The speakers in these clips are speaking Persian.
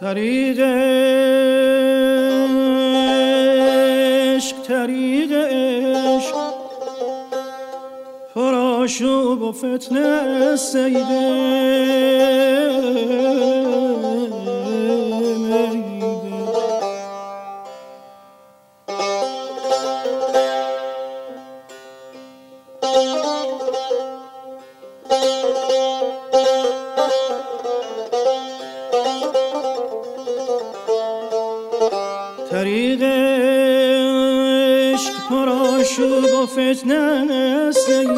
طریق عشق پرآشوب و فتنه سیده طریق عشق پرآشوب و فتنه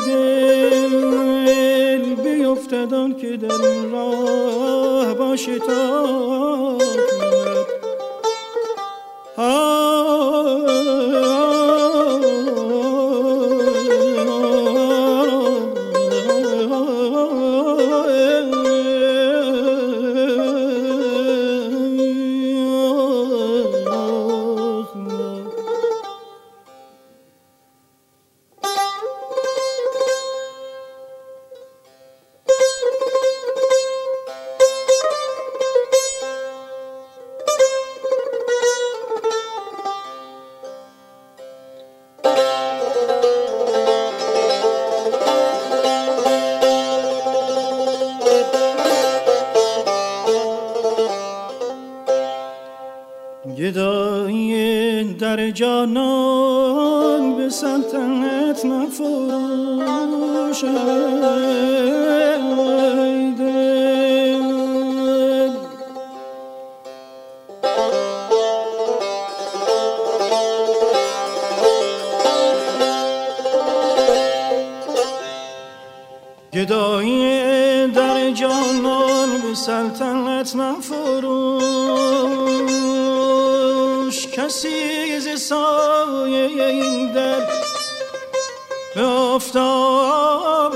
سیدل بیفتدان که در این راه باشه تا گدایی در جانان به سلطنت مفروشد گدایی در جانان به سلطنت مفروش کسی ز سایه این در به آفتاب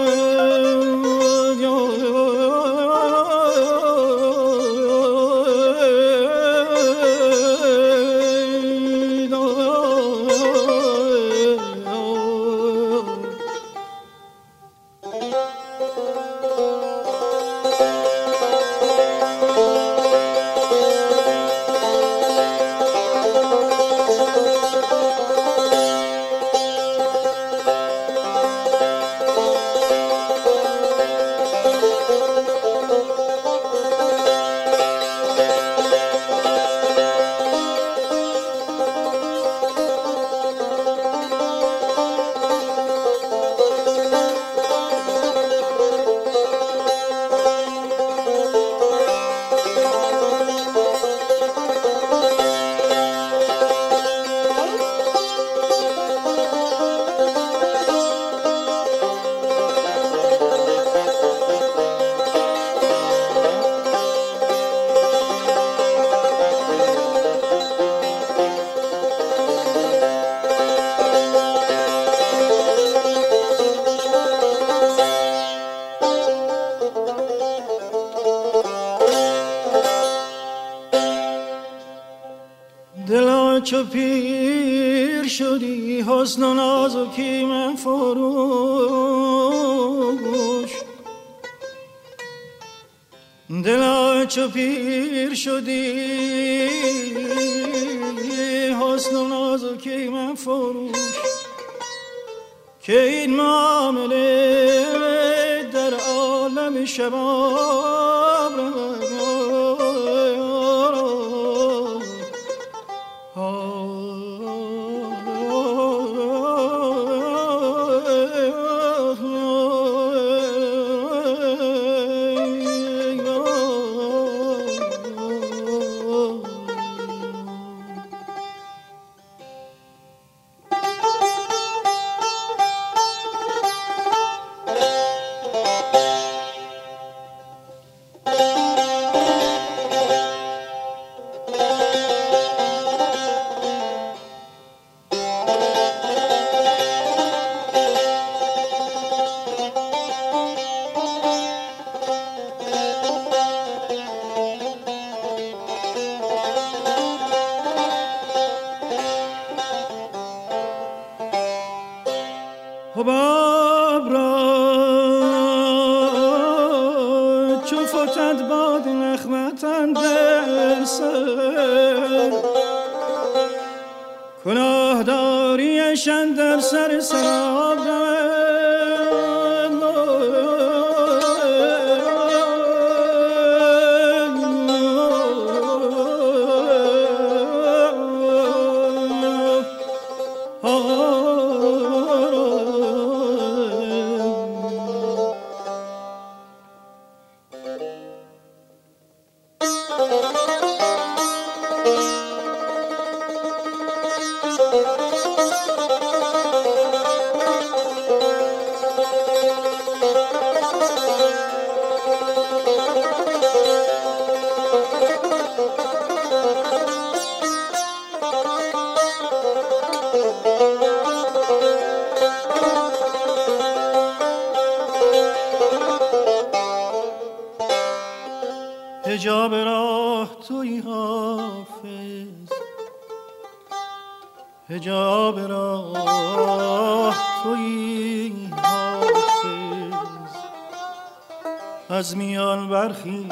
دلا چو پیر شدی حسن و نازکی من فروش دلا چو پیر شدی حسن و نازکی من فروش که این معامله در عالم شباب حباب را چو فتد باد نخمتنده یاریشان در سر سراب حجاب راه توی حافظ، حجاب راه توی حافظ، از میان برخیز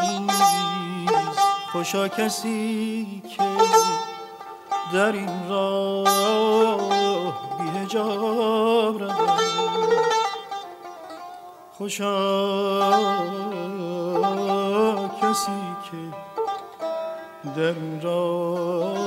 خوشا کسی که در این راه بی حجاب رود، خوشا کسی که در این راه